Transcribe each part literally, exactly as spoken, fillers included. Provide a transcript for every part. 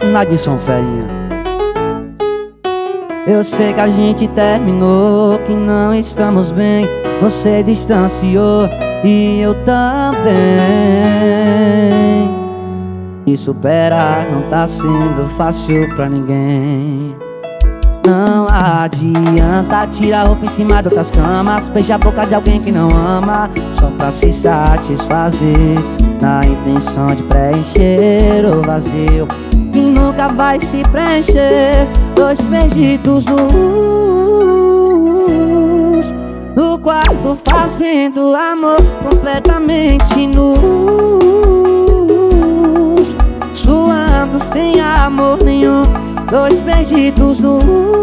Nadson Ferinha. Eu sei que a gente terminou, que não estamos bem. Você distanciou e eu também. E superar não tá sendo fácil pra ninguém. Não adianta tirar a roupa em cima de outras camas, beijar a boca de alguém que não ama, só pra se satisfazer, na intenção de preencher o vazio que nunca vai se preencher. Dois beijitos nus no quarto, fazendo amor completamente nus, suando sem amor nenhum. Dois beijitos nus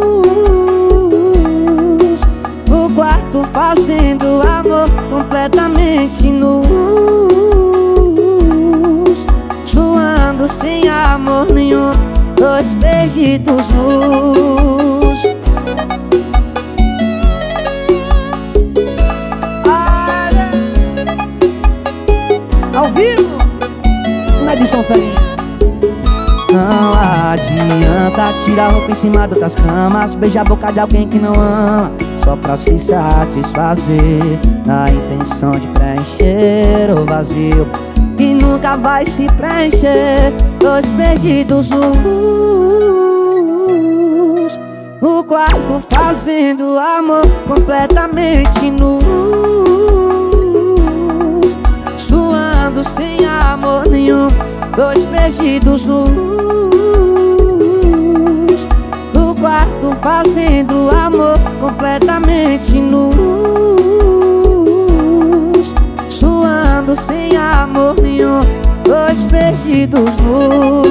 no quarto, fazendo amor completamente nus, suando sem amor nenhum. Dois beijitos nus. Olha, ao vivo, Nadson Ferinha. Não adianta tirar a roupa em cima de outras camas, beijar a boca de alguém que não ama, só pra se satisfazer, na intenção de preencher o vazio que nunca vai se preencher. Dois beijitos nus no quarto, fazendo amor completamente nus, suando sem amor nenhum. Dois beijitos nus no quarto, fazendo amor completamente nus, suando sem amor nenhum. Dois beijitos nus.